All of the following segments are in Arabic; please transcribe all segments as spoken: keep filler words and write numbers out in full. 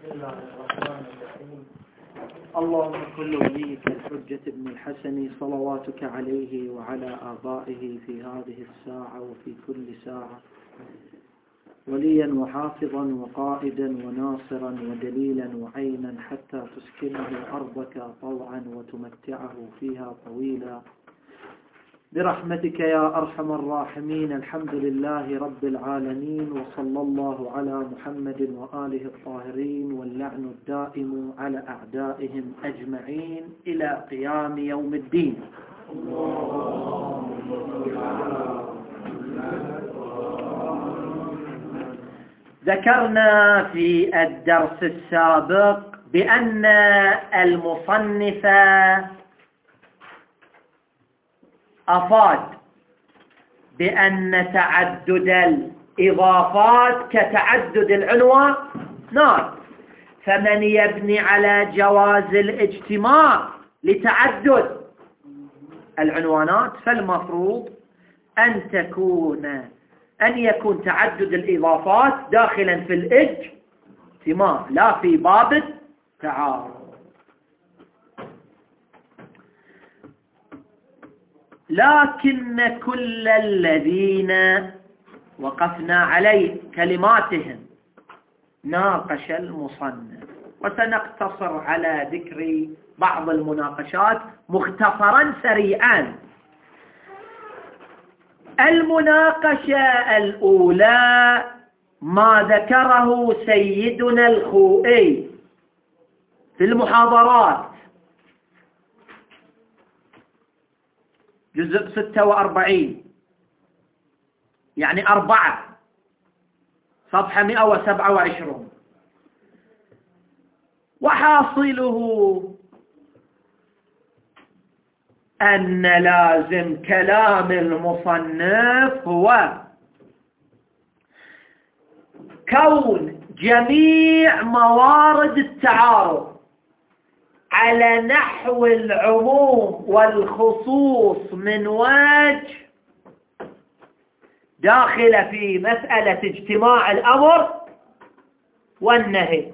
بسم الله الرحمن الرحيم. اللهم كل وليك الحجة ابن الحسن صلواتك عليه وعلى آبائه في هذه الساعة وفي كل ساعة وليا وحافظا وقائدا وناصرا ودليلا وعينا حتى تسكنه أرضك طوعا وتمتعه فيها طويلا برحمتك يا أرحم الراحمين. الحمد لله رب العالمين، وصلى الله على محمد وآله الطاهرين، واللعن الدائم على أعدائهم أجمعين إلى قيام يوم الدين. ذكرنا في الدرس السابق بأن المصنف أفاد بأن تعدد الإضافات كتعدد العنوانات، فمن يبني على جواز الاجتماع لتعدد العنوانات فالمفروض أن تكون أن يكون تعدد الإضافات داخلا في الاجتماع لا في باب التعارض. لكن كل الذين وقفنا عليه كلماتهم ناقش المصنف، وسنقتصر على ذكر بعض المناقشات مختصرا سريعا. المناقشة الأولى ما ذكره سيدنا الخوئي في المحاضرات جزء ستة وأربعين، يعني أربعة، صفحة مئة وسبعة وعشرون. وحاصله أن لازم كلام المصنف هو كون جميع موارد التعارض على نحو العموم والخصوص من وجه داخل في مسألة اجتماع الأمر والنهي،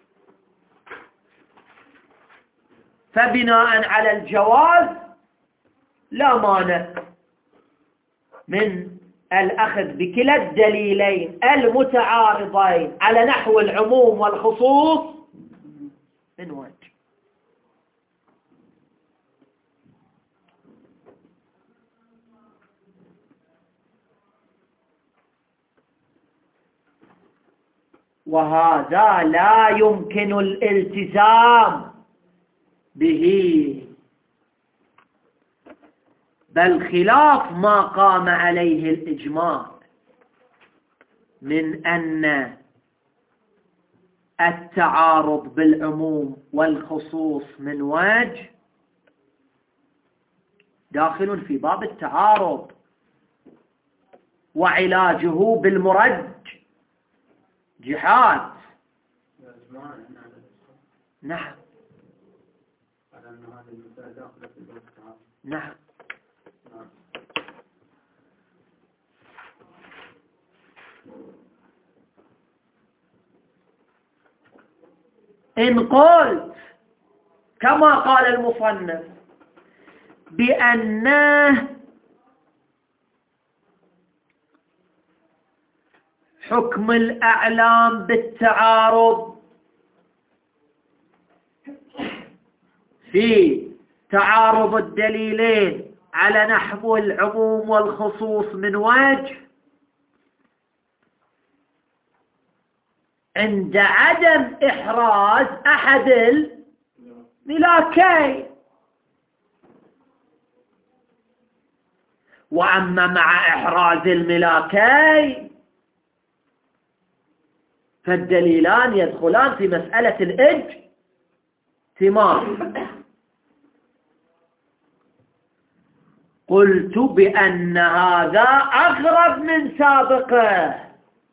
فبناء على الجواز لا مانع من الأخذ بكلا الدليلين المتعارضين على نحو العموم والخصوص من وجه. وهذا لا يمكن الالتزام به، بل خلاف ما قام عليه الإجماع من أن التعارض بالعموم والخصوص من وجه داخل في باب التعارض، وعلاجه بالمرج جهاد. نعم نعم إن قلت كما قال المصنف بأنه حكم الأعلام بالتعارض في تعارض الدليلين على نحو العموم والخصوص من وجه عند عدم إحراز أحد الملاكين، وأما مع إحراز الملاكين فالدليلان يدخلان في مسألة الاجتماع. قلت بأن هذا أغرب من سابقه،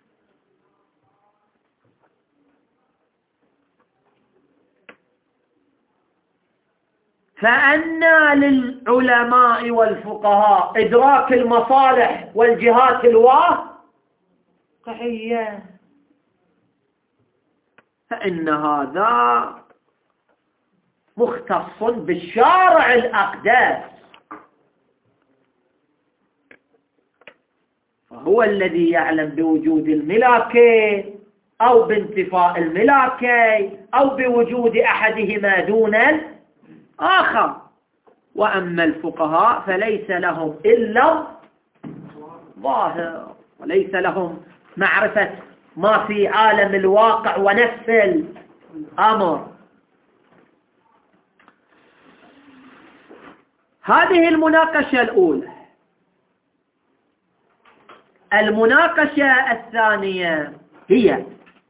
فأن للعلماء والفقهاء إدراك المصالح والجهات الواقعية فإن هذا مختص بالشارع الأقدس، فهو الذي يعلم بوجود الملاكين أو بانتفاء الملاكين أو بوجود أحدهما دون الآخر. وأما الفقهاء فليس لهم إلا ظاهر، وليس لهم معرفة ما في عالم الواقع ونفس الأمر. هذه المناقشة الأولى. المناقشة الثانية هي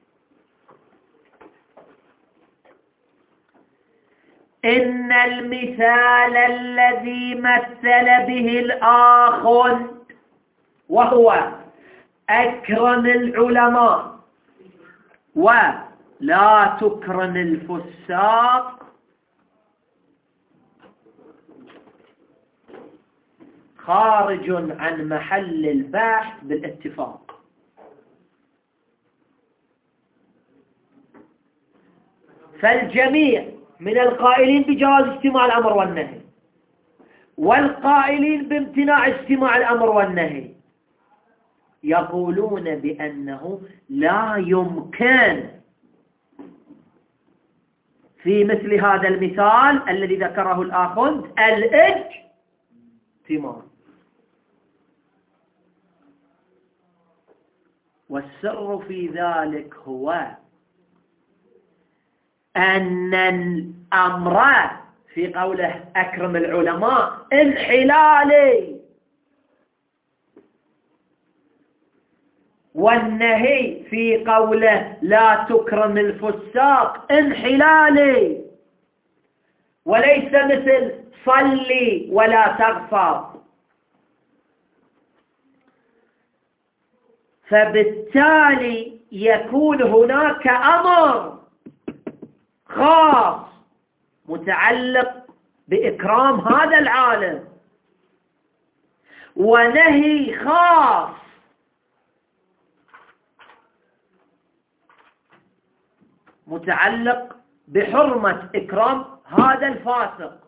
إن المثال الذي مثل به الآخر وهو أكرم العلماء ولا تكرم الفساق خارج عن محل البحث بالاتفاق. فالجميع من القائلين بجواز اجتماع الأمر والنهي والقائلين بامتناع اجتماع الأمر والنهي يقولون بأنه لا يمكن في مثل هذا المثال الذي ذكره الآخذ الاجتماع. والسر في ذلك هو أن الأمر في قوله أكرم العلماء انحلالي، والنهي في قوله لا تكرم الفساق انحلالي، وليس مثل صلي ولا تغفر. فبالتالي يكون هناك أمر خاص متعلق بإكرام هذا العالم، ونهي خاص متعلق بحرمة إكرام هذا الفاسق.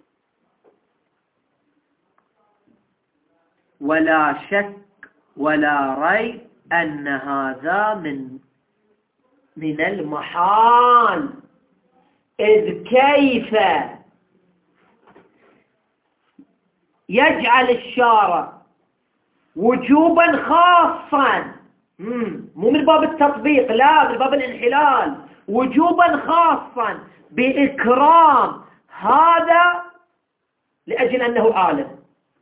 ولا شك ولا ريب أن هذا من من المحال، إذ كيف يجعل الشارع وجوبا خاصا، مو من باب التطبيق، لا من باب الانحلال، وجوبا خاصا بإكرام هذا لأجل أنه عالم،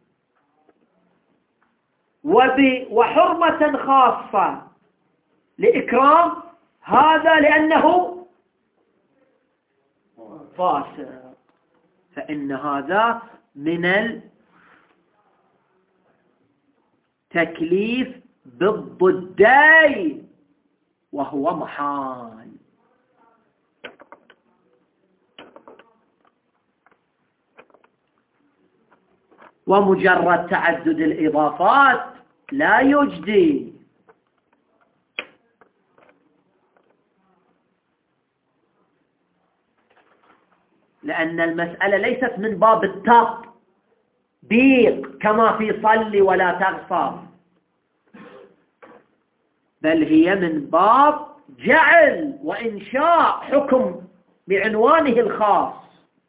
وحرمة خاصة لإكرام هذا لأنه فاسق. فإن هذا من التكليف بالضدين وهو محال. ومجرد تعدد الإضافات لا يجدي، لأن المسألة ليست من باب التطبيق كما في صلي ولا تغفر، بل هي من باب جعل وإنشاء حكم بعنوانه الخاص.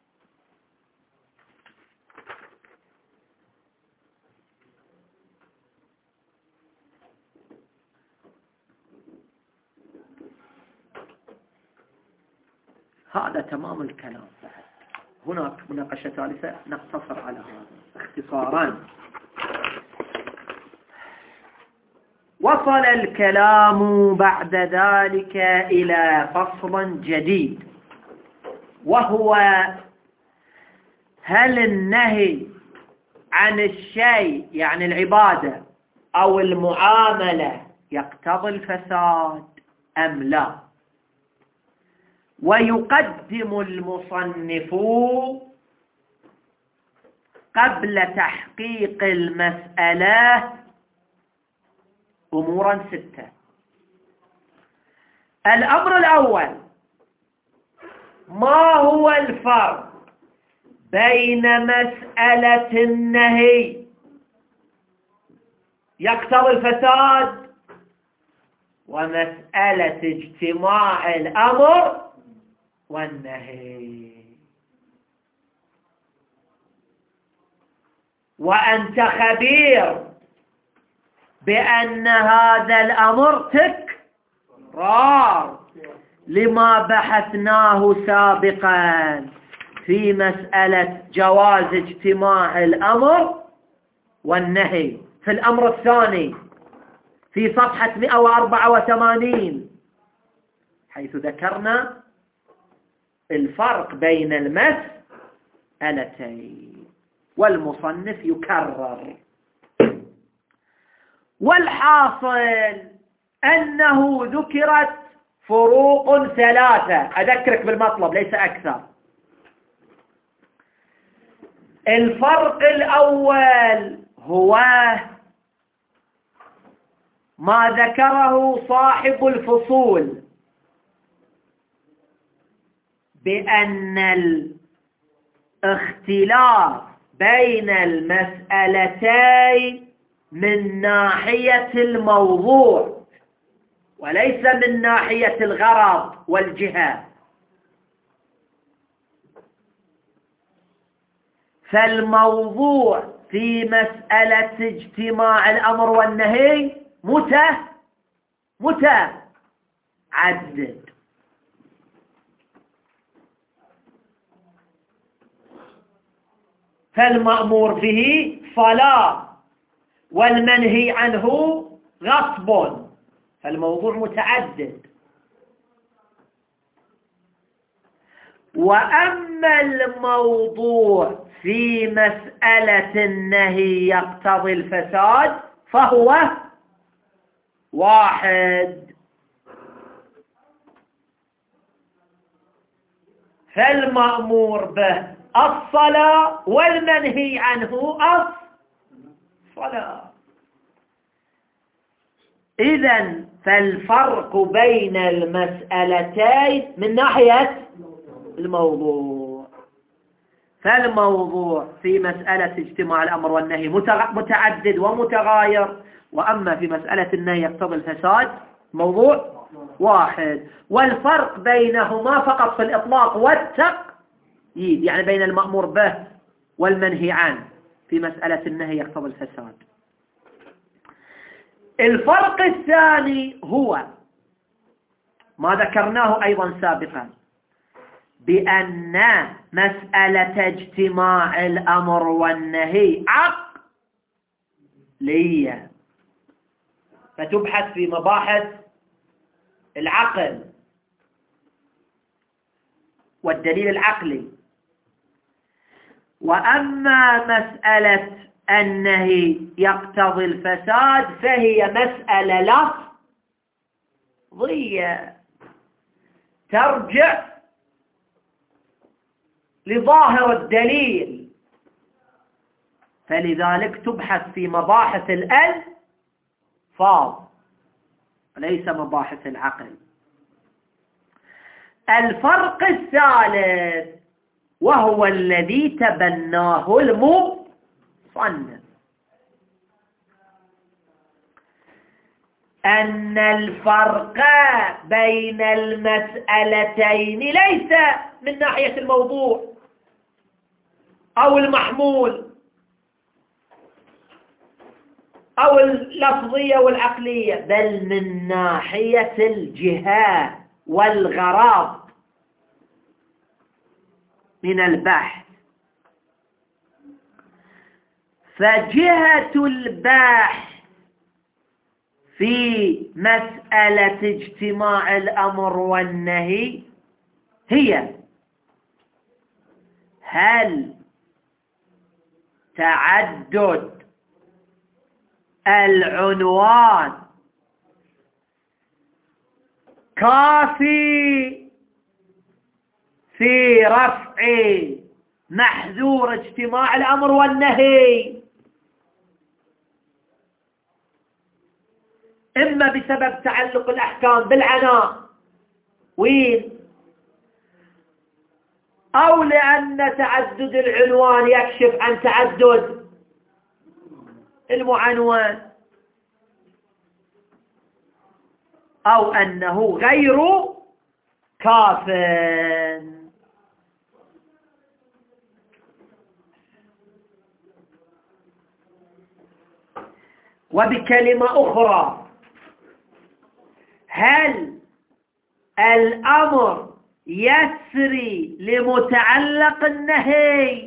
هذا تمام الكلام. هناك مناقشة ثالثة نقتصر على هذا اختصارا. وصل الكلام بعد ذلك إلى فصل جديد، وهو هل النهي عن الشيء يعني العبادة أو المعاملة يقتضي الفساد أم لا؟ ويقدم المصنف قبل تحقيق المسألة أمورا ستة. الأمر الأول ما هو الفرق بين مسألة النهي يقتضي الفساد ومسألة اجتماع الأمر والنهي؟ وأنت خبير بأن هذا الأمر تكرار لما بحثناه سابقا في مسألة جواز اجتماع الأمر والنهي في الأمر الثاني في صفحة مئة وأربعة وثمانين، حيث ذكرنا الفرق بين المسألتين، والمصنف يكرر. والحاصل أنه ذكرت فروق ثلاثة، أذكرك بالمطلب ليس أكثر. الفرق الأول هو ما ذكره صاحب الفصول بأن الاختلاف بين المسألتين من ناحية الموضوع وليس من ناحية الغرض والجهة. فالموضوع في مسألة اجتماع الأمر والنهي متى متعدد، فالمأمور به صلاة والمنهي عنه غصب، فالموضوع متعدد. وأما الموضوع في مسألة النهي يقتضي الفساد فهو واحد، فالمأمور به الصلاة والمنهي عنه الصلاة. إذن فالفرق بين المسألتين من ناحية الموضوع، فالموضوع في مسألة اجتماع الأمر والنهي متعدد ومتغاير، وأما في مسألة النهي يقتضي الفساد موضوع واحد. والفرق بينهما فقط في الإطلاق والتقييد، يعني بين المأمور به والمنهي عنه في مسألة النهي يقتضي الفساد. الفرق الثاني هو ما ذكرناه أيضا سابقا، بأن مسألة اجتماع الأمر والنهي عقلية، فتبحث في مباحث العقل والدليل العقلي. وأما مسألة النهي يقتضي الفساد فهي مسألة لفظية ترجع لظاهر الدليل، فلذلك تبحث في مباحث الألفاظ وليس مباحث العقل. الفرق الثالث وهو الذي تبناه المصنف، أن الفرق بين المسألتين ليس من ناحية الموضوع أو المحمول أو اللفظية والعقلية، بل من ناحية الجهة والغرض من البحث. فجهة البحث في مسألة اجتماع الأمر والنهي هي هل تعدد العنوان كافي في رفع محذور اجتماع الأمر والنهي، إما بسبب تعلق الأحكام بالعناء وين أو لأن تعدد العنوان يكشف عن تعدد المعنون، أو أنه غير كاف. وبكلمة أخرى، هل الأمر يسري لمتعلق النهي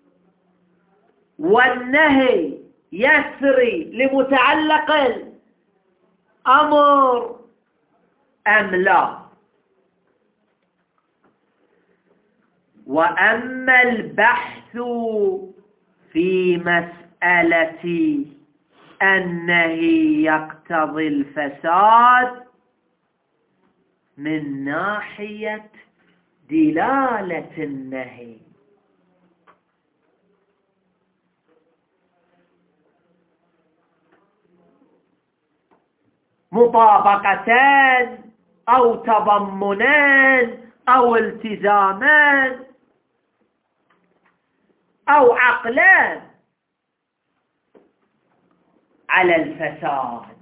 والنهي يسري لمتعلق الأمر أم لا؟ وأما البحث في مسألة النهي يقتضي الفساد من ناحية دلالة النهي، مطابقتان أو تضمنان أو التزامان أو عقلان على الفساد.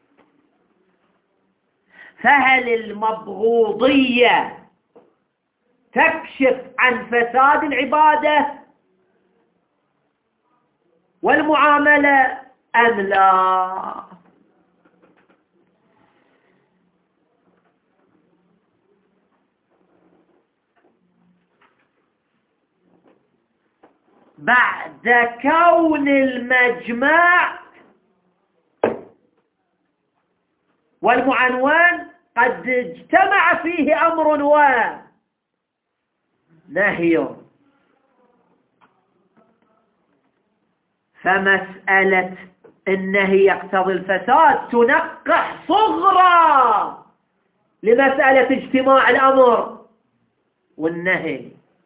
فهل المبغوضية تكشف عن فساد العبادة والمعاملة أم لا؟ بعد كون المجمع والمعنوان قد اجتمع فيه أمر ونهي، فمسألة النهي يقتضي الفساد تنقح صغرى لمسألة اجتماع الأمر والنهي.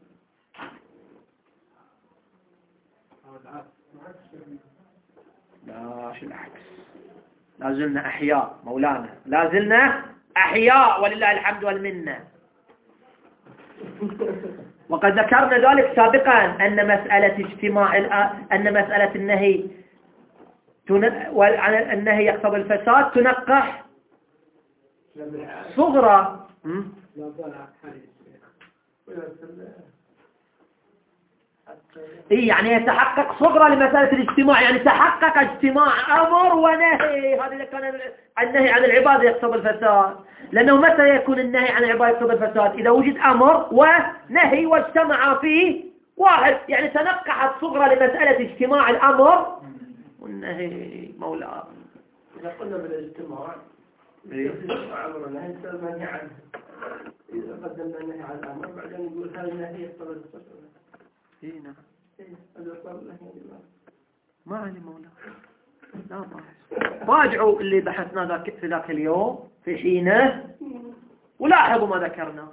لا، شو العكس؟ لازلنا أحياء مولانا، لازلنا أحياء ولله الحمد والمنة. وقد ذكرنا ذلك سابقا أن مسألة اجتماع أن مسألة النهي النهي يقتضي الفساد تنقح صغرى. إيه يعني يتحقق صغرى لمسألة الاجتماع، يعني تحقق اجتماع أمر ونهي. هذا إذا كان النهي عن العبادة يقتضي الفساد، لأنه متى يكون النهي عن العبادة يقتضي الفساد؟ إذا وجد أمر ونهي واجتمع فيه واحد، يعني تنقحت صغرى لمسألة اجتماع الأمر والنهي. مولانا إذا قلنا بالاجتماع أمر النهي منهي عنه، إذا قدمنا النهي عن الأمر بعدين نقول هذا النهي يقتضي الفساد. هنا هذا ما علي مولا، لا باس. راجعوا اللي بحثنا ذاك في ذاك اليوم في حينه ولاحظوا ما ذكرنا.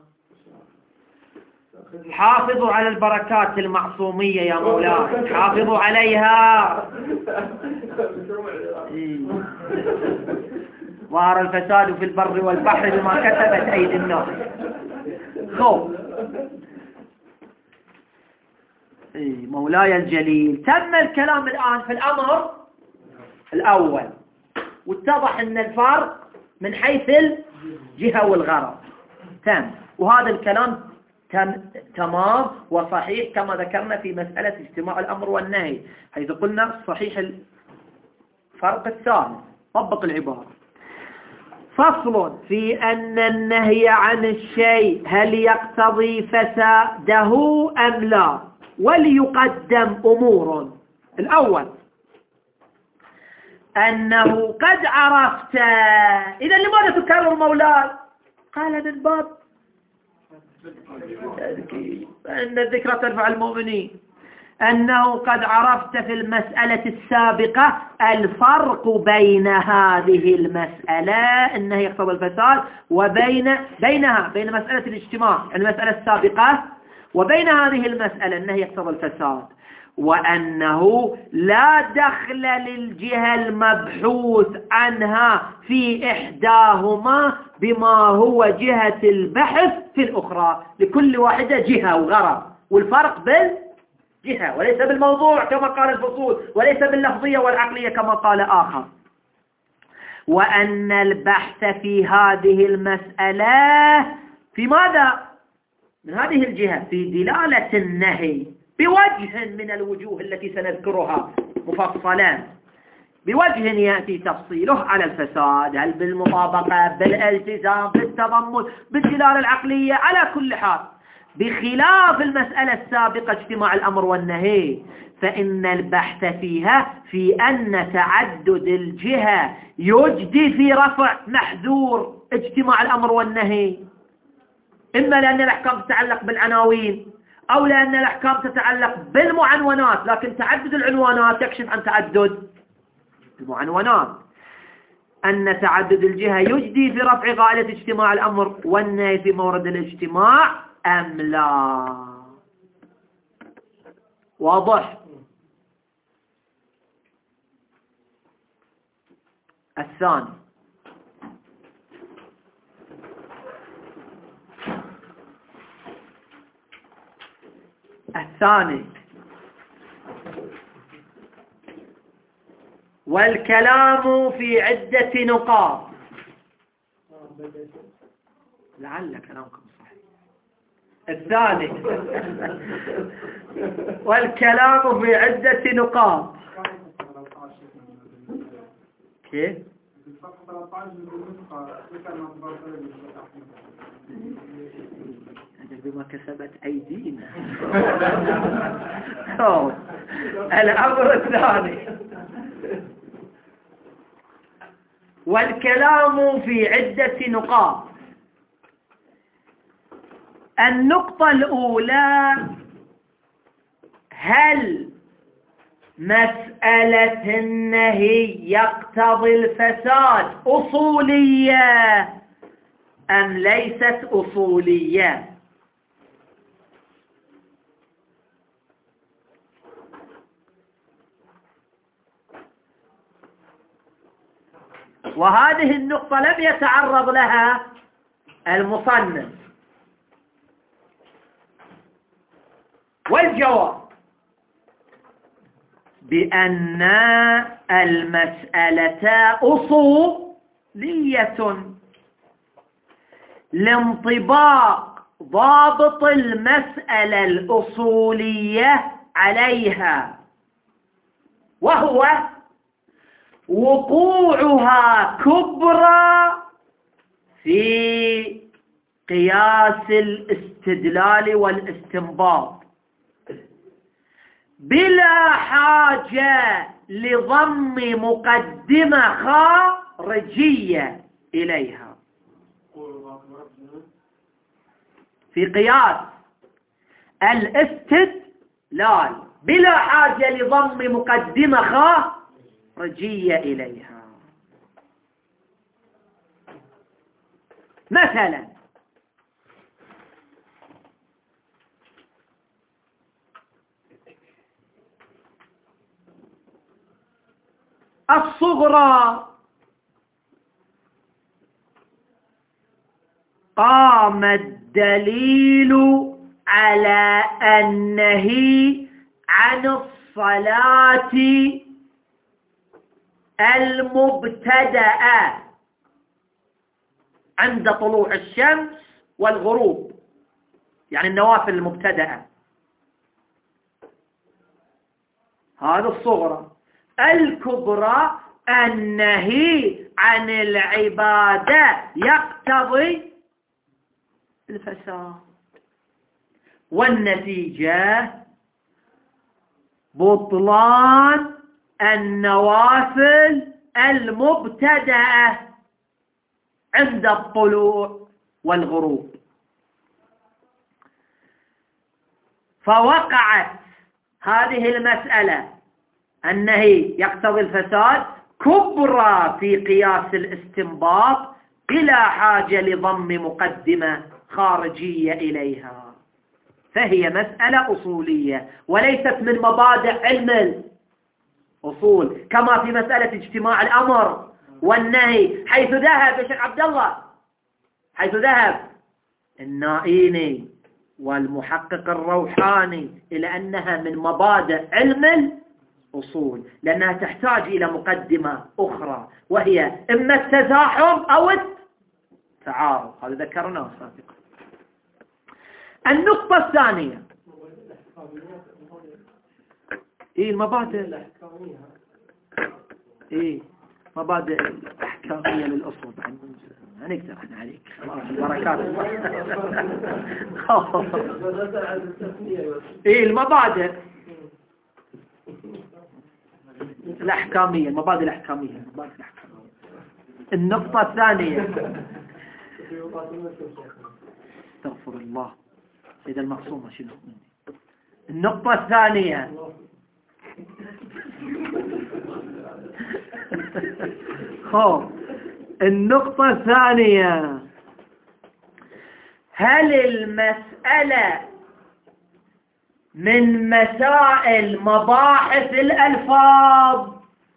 حافظوا على البركات المعصومية يا مولاي، حافظوا عليها. ظهر الفساد في البر والبحر بما كسبت أيدي الناس. خوف. إيه مولاي الجليل، تم الكلام الآن في الأمر الأول، واتضح أن الفرق من حيث الجهة والغرض تم، وهذا الكلام تم تمام وصحيح كما ذكرنا في مسألة اجتماع الأمر والنهي، حيث قلنا صحيح الفرق الثاني. طبق العبارة. فصل في أن النهي عن الشيء هل يقتضي فساده أم لا، وليقدم أمور. الأول أنه قد عرفت. إذا لماذا تكرر مولاي؟ قال من باب أن الذكرى ترفع المؤمنين. أنه قد عرفت في المسألة السابقة الفرق بين هذه المسألة أنه يقتضي الفساد وبين بينها بين مسألة الاجتماع المسألة السابقة وبين هذه المسألة أنه يقتضي الفساد، وأنه لا دخل للجهة المبحوث عنها في إحداهما بما هو جهة البحث في الأخرى. لكل واحدة جهة وغرض، والفرق بالجهة وليس بالموضوع كما قال الفصول، وليس باللفظية والعقلية كما قال آخر. وأن البحث في هذه المسألة في ماذا؟ من هذه الجهة في دلالة النهي بوجه من الوجوه التي سنذكرها مفصلا، بوجه يأتي تفصيله على الفساد، هل بالمطابقة، بالالتزام، بالتضمن، بالدلالة العقلية، على كل حال. بخلاف المسألة السابقة اجتماع الأمر والنهي، فإن البحث فيها في أن تعدد الجهة يجدي في رفع محذور اجتماع الأمر والنهي، إما لأن الأحكام تتعلق بالعناوين أو لأن الأحكام تتعلق بالمعنونات، لكن تعدد العنوانات يكشف عن تعدد المعنونات. أن تعدد الجهة يجدي في رفع غاية اجتماع الأمر والنهي في مورد الاجتماع أم لا؟ واضح؟ الثاني الثاني والكلام في عدة نقاط. لعل كلامكم صحيح. الثاني والكلام في عدة نقاط. كيف؟ بما كسبت أيدينا. الأمر الثاني والكلام في عدة نقاط. النقطة الأولى: هل مسألة النهي يقتضي الفساد أصولية أم ليست أصولية؟ وهذه النقطة لم يتعرض لها المصنف. والجواب بأن المسألة أصولية لانطباق ضابط المسألة الأصولية عليها، وهو وقوعها كبرى في قياس الاستدلال والاستنباط بلا حاجة لضم مقدمة خارجية إليها. في قياس الاستدلال بلا حاجة لضم مقدمة خارجية إليها. مثلا الصغرى: قام الدليل على النهي عن الصلاة المبتدأة عند طلوع الشمس والغروب، يعني النوافل المبتدأة، هذا الصغرى. الكبرى: النهي عن العبادة يقتضي الفساد، والنتيجة بطلان النوافل المبتدأة عند الطلوع والغروب. فوقعت هذه المسألة النهي يقتضي الفساد كبرى في قياس الاستنباط بلا حاجة لضم مقدمة خارجية إليها، فهي مسألة أصولية وليست من مبادئ علم الأصول، كما في مسألة اجتماع الأمر والنهي، حيث ذهب يا شيخ عبد الله، حيث ذهب النائيني والمحقق الروحاني إلى أنها من مبادئ علم الأصول، لأنها تحتاج إلى مقدمة أخرى وهي إما التزاحم أو التعارض، هذا ذكرناه سابقا. النقطة الثانية إيه المبادئ إيه مبادئ الأحكامية للأصول. هنقدر احنا عليك البركات. إيه المبادئ الأحكامية المبادئ الأحكامية المبادئ الأحكامية. النقطة الثانية استغفر الله إذا المقصومة شنو. النقطة الثانية خوف. النقطة الثانية هل المسألة من مسائل مباحث الألفاظ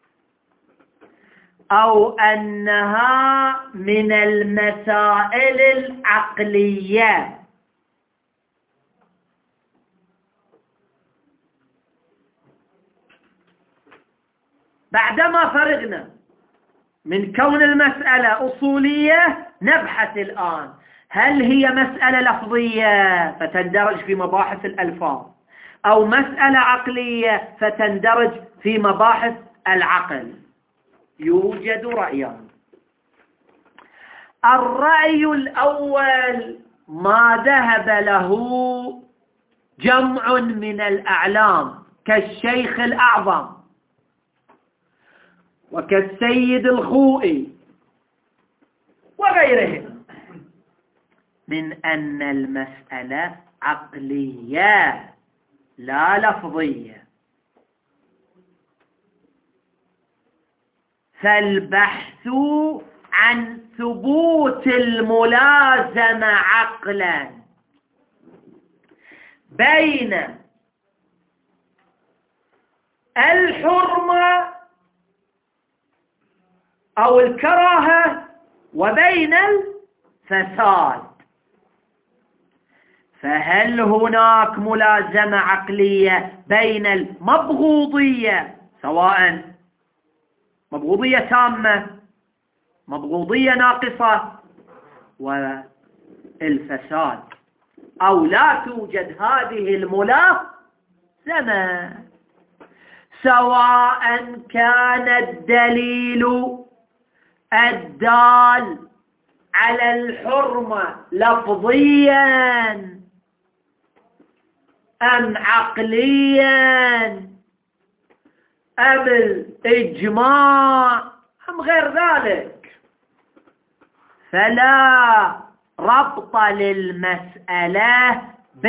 أو أنها من المسائل العقلية؟ بعدما فرغنا من كون المسألة أصولية نبحث الآن هل هي مسألة لفظية فتندرج في مباحث الألفاظ أو مسألة عقلية فتندرج في مباحث العقل. يوجد رأيان. الرأي الأول ما ذهب له جمع من الأعلام كالشيخ الأعظم وكالسيد الخوئي وغيرهم من أن المسألة عقلية لا لفظية، فالبحث عن ثبوت الملازمة عقلا بين الحرمة أو الكراهة وبين الفساد. فهل هناك ملازمة عقلية بين المبغوضية سواء مبغوضية تامة مبغوضية ناقصة والفساد، أو لا توجد هذه الملازمة، سواء كان الدليل الدال على الحرمة لفظيا أم عقليا أم الإجماع أم غير ذلك، فلا ربط للمسألة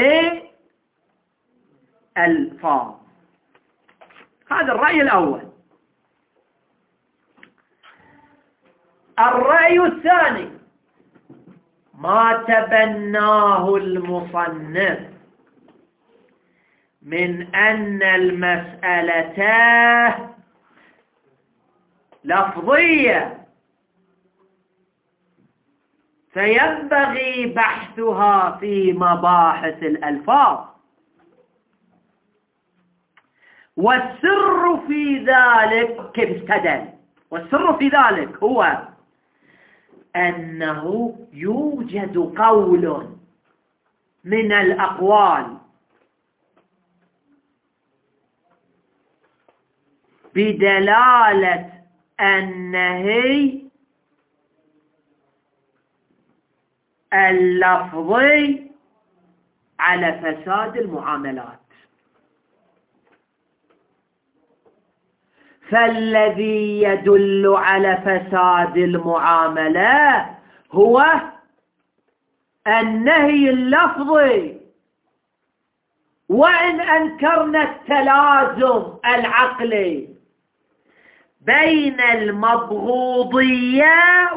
بالألفاظ. هذا الرأي الأول. الرأي الثاني ما تبناه المصنف من أن المسألة لفظية فينبغي بحثها في مباحث الألفاظ، والسر في ذلك كيف استدل، والسر في ذلك هو أنه يوجد قول من الأقوال بدلالة النهي اللفظي على فساد المعاملات، فالذي يدل على فساد المعاملة هو النهي اللفظي، وإن أنكرنا التلازم العقلي بين المبغوضية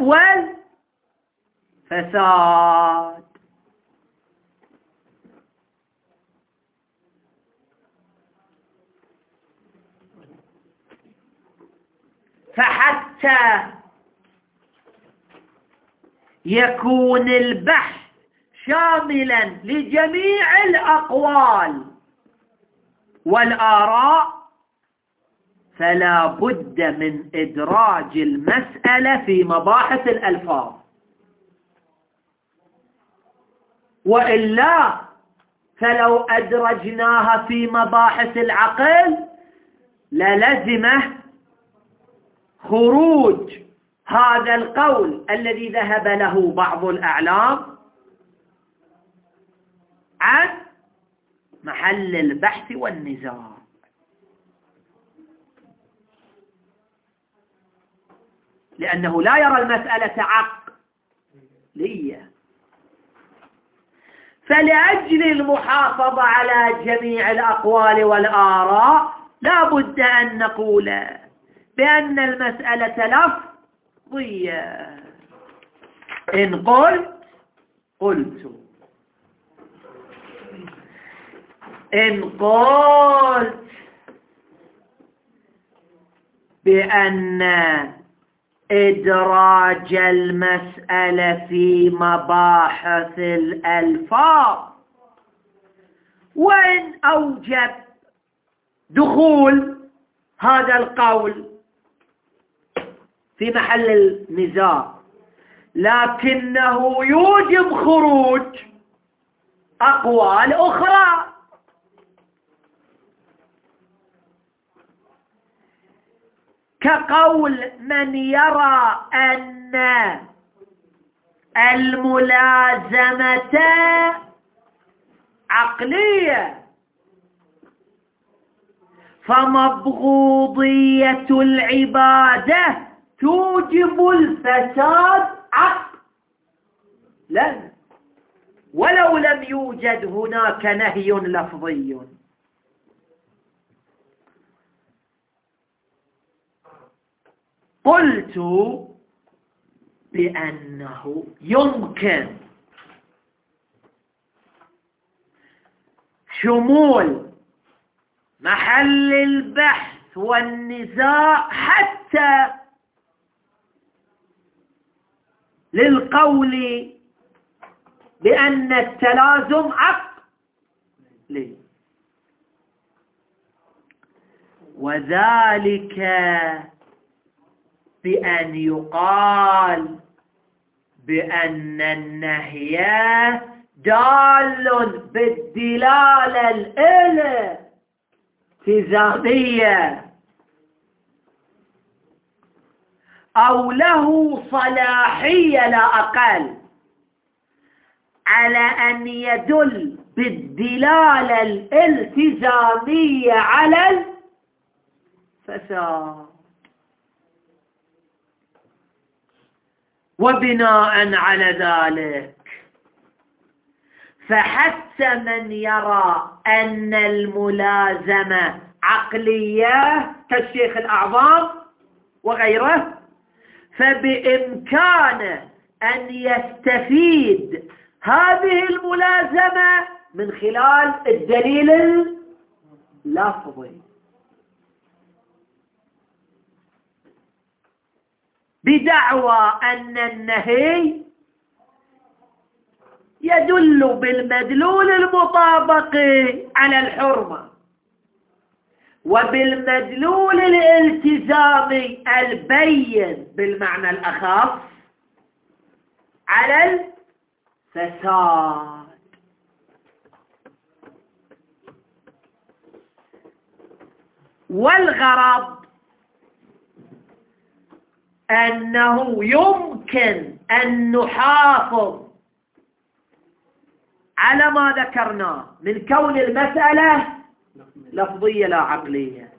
والفساد. فحتى يكون البحث شاملا لجميع الأقوال والآراء فلا بد من إدراج المسألة في مباحث الألفاظ، وإلا فلو أدرجناها في مباحث العقل للزمه خروج هذا القول الذي ذهب له بعض الأعلام عن محل البحث والنزاع. لأنه لا يرى المسألة عقلية. فلأجل المحافظة على جميع الأقوال والآراء لا بد أن نقول بأن المسألة لفظية. إن قلت قلت إن قلت بأن إدراج المسألة في مباحث الألفاظ وإن أوجب دخول هذا القول في محل النزاع، لكنه يوجب خروج أقوال أخرى. كقول من يرى أن الملازمة عقلية فمبغوضية العبادة توجب الفساد عقلا ولو لم يوجد هناك نهي لفظي. قلت بأنه يمكن شمول محل البحث والنزاع حتى للقول بأن التلازم عقلي، وذلك بأن يقال بأن النهي دال بالدلالة الالتزامية أو له صلاحية لا أقل على أن يدل بالدلالة الالتزامية على الفساد. وبناء على ذلك فحتى من يرى أن الملازمة عقلية كالشيخ الأعظم وغيره فبإمكانه أن يستفيد هذه الملازمة من خلال الدليل اللفظي بدعوى أن النهي يدل بالمدلول المطابق على الحرمة وبالمدلول الالتزامي البين بالمعنى الأخف على الفساد. والغرض أنه يمكن أن نحافظ على ما ذكرناه من كون المسألة لفظية لا عقلية،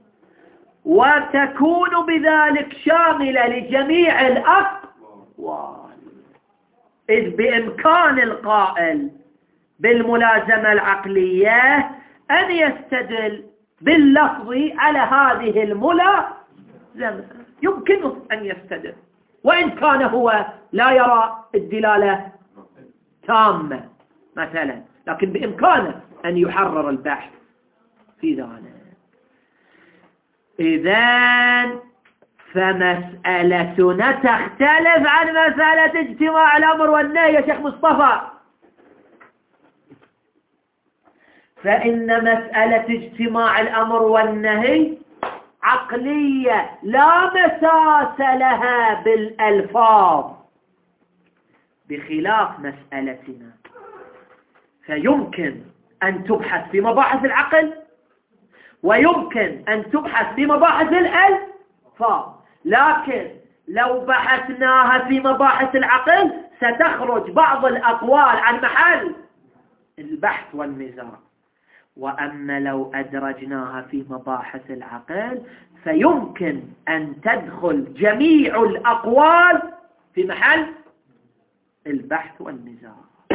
وتكون بذلك شاملة لجميع الأقوال، إذ بإمكان القائل بالملازمة العقلية أن يستدل باللفظ على هذه الملازمة، يمكنه أن يستدل وإن كان هو لا يرى الدلالة تامة مثلا، لكن بإمكانه أن يحرر البحث في ذلك. إذن فمسألتنا تختلف عن مسألة اجتماع الأمر والنهي يا شيخ مصطفى. فإن مسألة اجتماع الأمر والنهي عقلية لا مساس لها بالألفاظ، بخلاف مسألتنا فيمكن أن تبحث في مباحث العقل ويمكن أن تبحث في مباحث الألفاظ، لكن لو بحثناها في مباحث العقل ستخرج بعض الأقوال عن محل البحث والنزاع، وأما لو أدرجناها في مباحث العقل فيمكن أن تدخل جميع الأقوال في محل البحث والنزاع.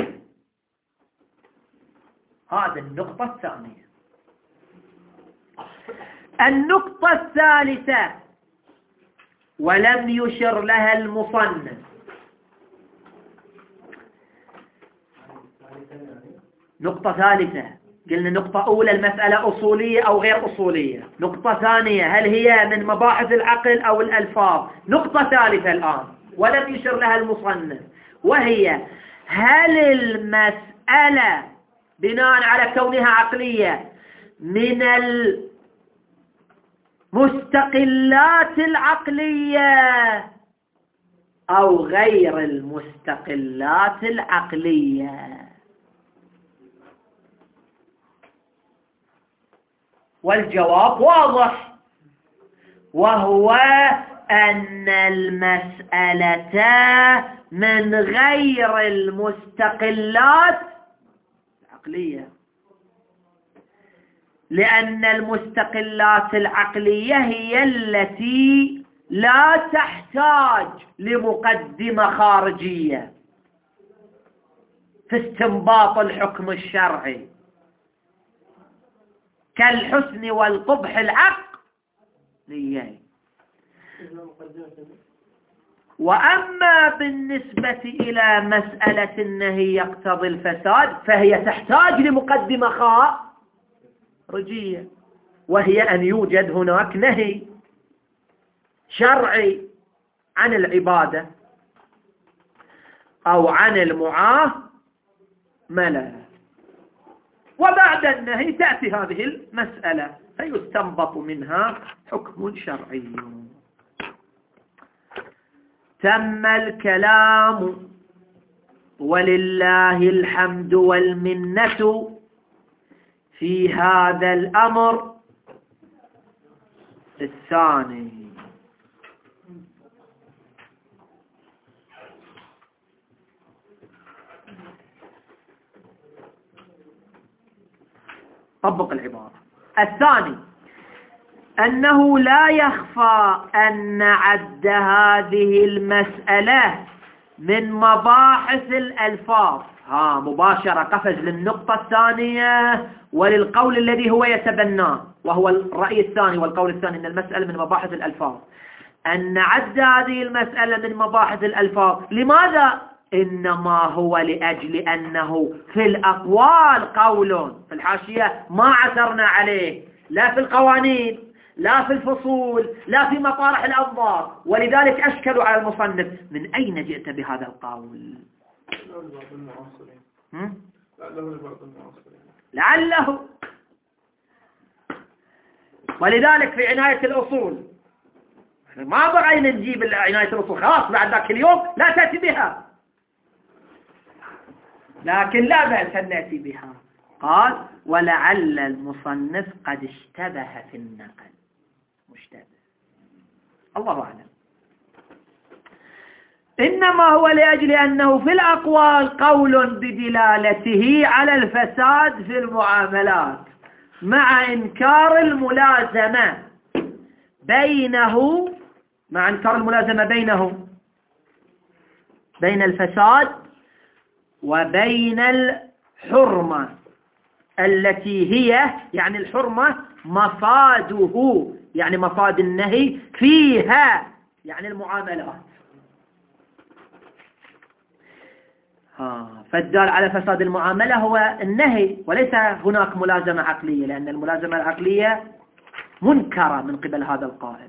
هذه النقطة الثانية. النقطة الثالثة ولم يشر لها المصنف، نقطة ثالثة. قلنا نقطة أولى المسألة أصولية أو غير أصولية، نقطة ثانية هل هي من مباحث العقل أو الألفاظ، نقطة ثالثة الآن ولم يشر لها المصنف، وهي هل المسألة بناء على كونها عقلية من المستقلات العقلية أو غير المستقلات العقلية. والجواب واضح، وهو أن المسألة من غير المستقلات العقلية، لأن المستقلات العقلية هي التي لا تحتاج لمقدمة خارجية في استنباط الحكم الشرعي كالحسن والقبح العقليين. وأما بالنسبة إلى مسألة النهي يقتضي الفساد فهي تحتاج لمقدمة خارجية، وهي أن يوجد هناك نهي شرعي عن العبادة أو عن المعاملة، وبعد النهي تأتي هذه المسألة فيستنبط منها حكم شرعي. تم الكلام ولله الحمد والمنة في هذا الأمر الثاني. طبق العبارة. الثاني أنه لا يخفى أن عد هذه المسألة من مباحث الألفاظ، ها مباشرة قفز للنقطة الثانية وللقول الذي هو يتبناه، وهو الرأي الثاني والقول الثاني أن المسألة من مباحث الألفاظ. أن عد هذه المسألة من مباحث الألفاظ، لماذا؟ إنما هو لأجل أنه في الأقوال قول، في الحاشية ما عثرنا عليه لا في القوانين لا في الفصول لا في مطارح الأنظار، ولذلك أشكلوا على المصنف من أين جئت بهذا القول؟ لعله، ولذلك في عناية الأصول ما بغينا نجيب عناية الأصول، خلاص بعد ذاك اليوم لا تأتي بها، لكن لا بأس أن نأتي بها. قال ولعل المصنف قد اشتبه في النقل، مشتبه، الله أعلم. إنما هو لأجل أنه في الأقوال قول بدلالته على الفساد في المعاملات مع إنكار الملازمة بينه مع إنكار الملازمة بينه بين الفساد وبين الحرمة التي هي يعني الحرمة مفاده، يعني مفاد النهي فيها يعني المعاملات. ها فالدال على فساد المعاملة هو النهي وليس هناك ملازمة عقلية، لأن الملازمة العقلية منكرة من قبل هذا القائل.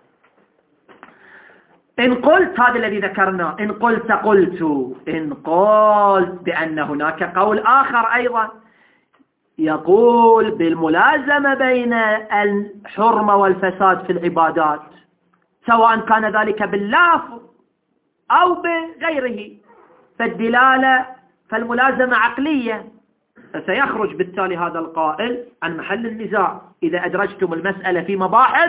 إن قلت هذا الذي ذكرناه، إن قلت قلت إن قلت بأن هناك قول آخر أيضا يقول بالملازمة بين الحرمة والفساد في العبادات، سواء كان ذلك باللفظ أو بغيره، فالدلالة فالملازمة عقلية، فسيخرج بالتالي هذا القائل عن محل النزاع إذا أدرجتم المسألة في مباحث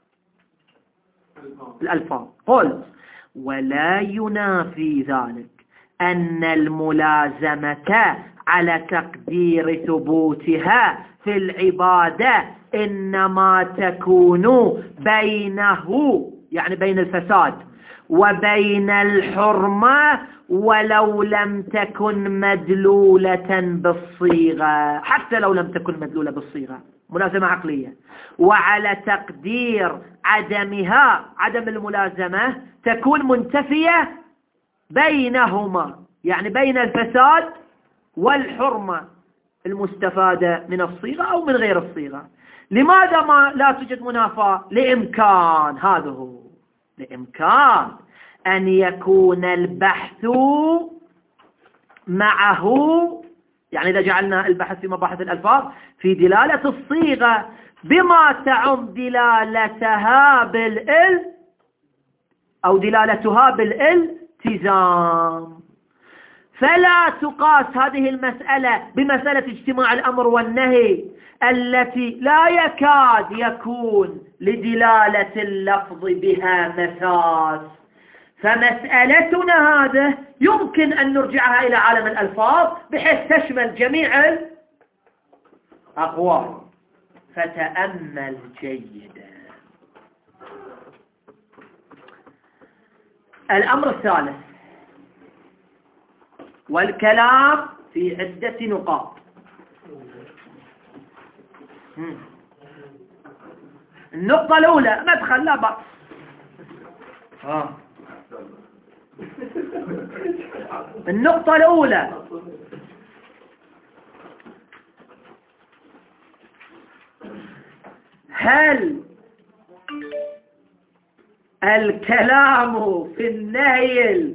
الألفاظ. قلت ولا ينافي ذلك أن الملازمة على تقدير ثبوتها في العبادة إنما تكون بينه، يعني بين الفساد، وبين الحرمة ولو لم تكن مدلولة بالصيغة، حتى لو لم تكن مدلولة بالصيغة، ملازمة عقلية. وعلى تقدير عدمها، عدم الملازمة تكون منتفية بينهما، يعني بين الفساد والحرمة المستفادة من الصيغة أو من غير الصيغة. لماذا ما لا توجد منافاة؟ لإمكان، هذا هو، لإمكان أن يكون البحث معه، يعني إذا جعلنا البحث في مباحث الألفاظ في دلالة الصيغة بما تعم دلالتها بالإل أو دلالتها بالالتزام، فلا تقاس هذه المسألة بمسألة اجتماع الأمر والنهي التي لا يكاد يكون لدلالة اللفظ بها مساس. فمسألتنا هذه يمكن أن نرجعها إلى عالم الألفاظ بحيث تشمل جميع الأقوال. فتأمل جيدا. الأمر الثالث، والكلام في عدة نقاط. النقطة الأولى، مدخل لا بأس. آه. النقطة الأولى، هل الكلام في النهي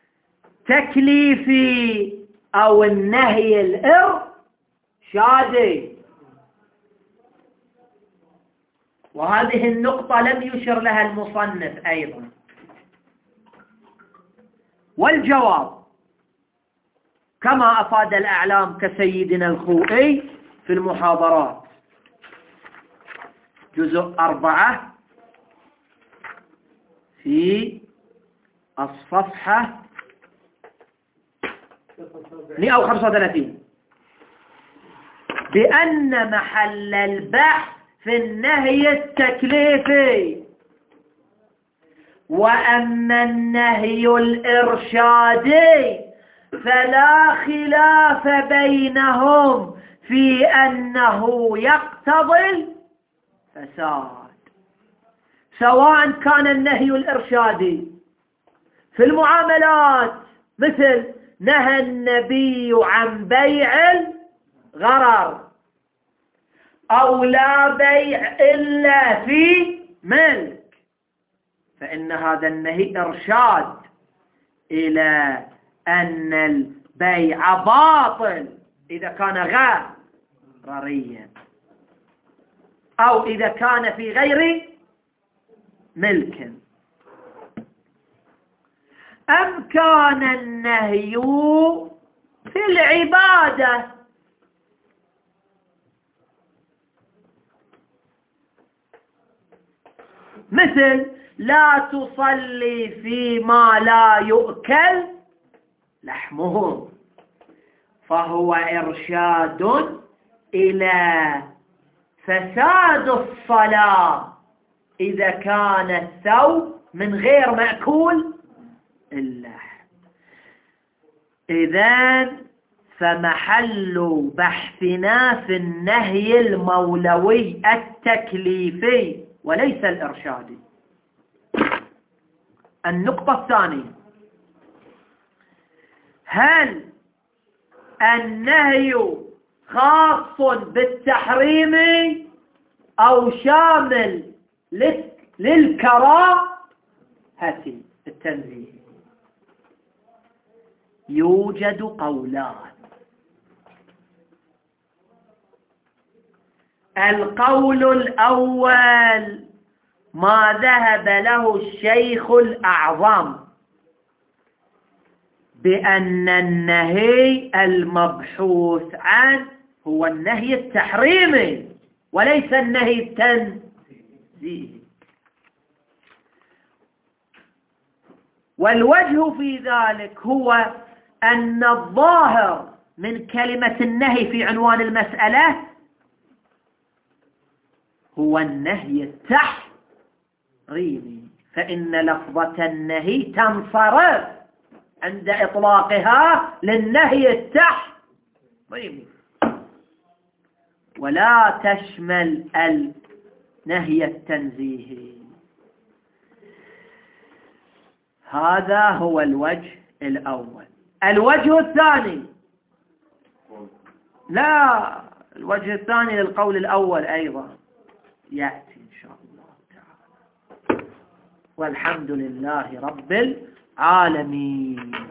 التكليفي أو النهي الإرشادي؟ وهذه النقطة لم يشر لها المصنف أيضا. والجواب كما أفاد الأعلام كسيدنا الخوئي في المحاضرات، جزء أربعة في الصفحة مئة وخمسة وثلاثين، بأن محل البحث في النهي التكليفي، وأما النهي الإرشادي فلا خلاف بينهم في أنه يقتضي الفساد، سواء كان النهي الإرشادي في المعاملات مثل نهى النبي عن بيع الغرر، أو لا بيع إلا في ملك، فإن هذا النهي إرشاد إلى أن البيع باطل إذا كان غرريا، أو إذا كان في غير ملك. أم كان النهي في العبادة، مثل لا تصلي فيما لا يؤكل لحمه، فهو إرشاد إلى فساد الصلاة إذا كان الثوب من غير مأكول اللحم. إذن فمحل بحثنا في النهي المولوي التكليفي وليس الإرشادي. النقطة الثانية، هل النهي خاص بالتحريم أو شامل للكراهة التنزيه؟ يوجد قولان. القول الأول ما ذهب له الشيخ الأعظم بأن النهي المبحوث عنه هو النهي التحريمي وليس النهي التنزيهي. والوجه في ذلك هو أن الظاهر من كلمة النهي في عنوان المسألة هو النهي التحريمي، فإن لفظة النهي تنصرف عند إطلاقها للنهي التحريمي ولا تشمل النهي التنزيهي. هذا هو الوجه الأول. الوجه الثاني لا الوجه الثاني للقول الأول أيضا يأتي إن شاء الله تعالى. والحمد لله رب العالمين.